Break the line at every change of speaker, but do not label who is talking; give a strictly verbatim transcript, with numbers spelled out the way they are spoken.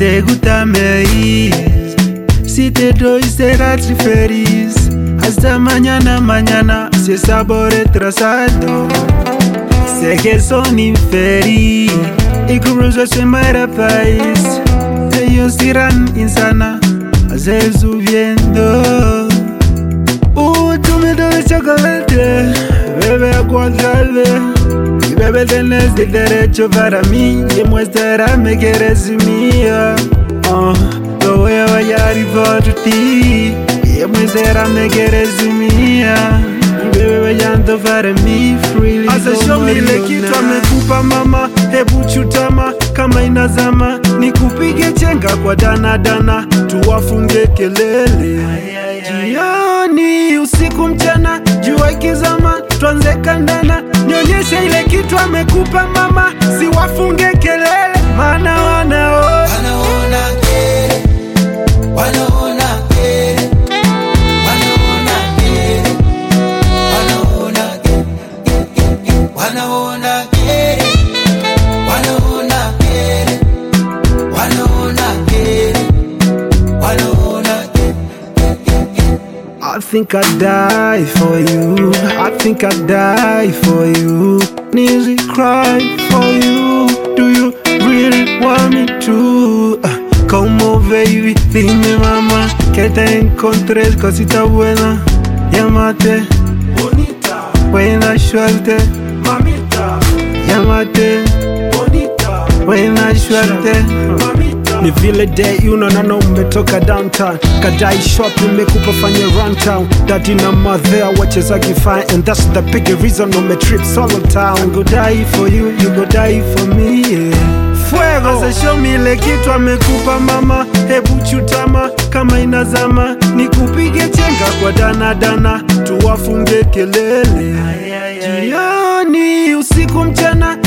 Azegutameis Site dois serás feliz Hasta mañana, mañana Se sabore trasado Sé que son infeliz Y cruzo se muera país Ellos irán insana A ser subiendo Uh, tú me das chocolate Bebe agua salve Y bebe tenés el derecho para mí Demuéstrame que eres mía uh, Lo voy a bailar y por ti Demuéstrame que eres mía Bebe bailando para mí freely. Asa show me ile kitu amekupa mama. Hebu chutama kama inazama. Nikupige chenga kwa dana dana. Tuwafunge kelele jioni usiku mchana. Jua ikizama tuanze kandana. Nionyeshe ile kitu amekupa mama. Siwafunge kelele maana wanaona
Wanaona kere Wanaona kere Wanaona kere Wanaona kere Wanaona kere Wanaona kere Wanaona kere Wanaona kere
I think I'd die for you. I think I'd die for you. Nearly cry for you. Do you really want me to? Uh, como baby, dime mama que te encontré cosita buena. Llámate bonita, buena suerte, mamita. Llámate bonita, buena suerte, mamita. Ni vile day you know nano umetoka downtown. Kadai shopping mekupa fanya run town. Daddy na mother wacheza kifine. And that's the big reason no me trip solo town. I go die for you, you go die for me, yeah. Fuego Asa show me ile kitu amekupa mama. Hebu chutama kama inazama. Nikupige chenga kwa dana dana. Tuwafunge kelele jioni usiku mchana.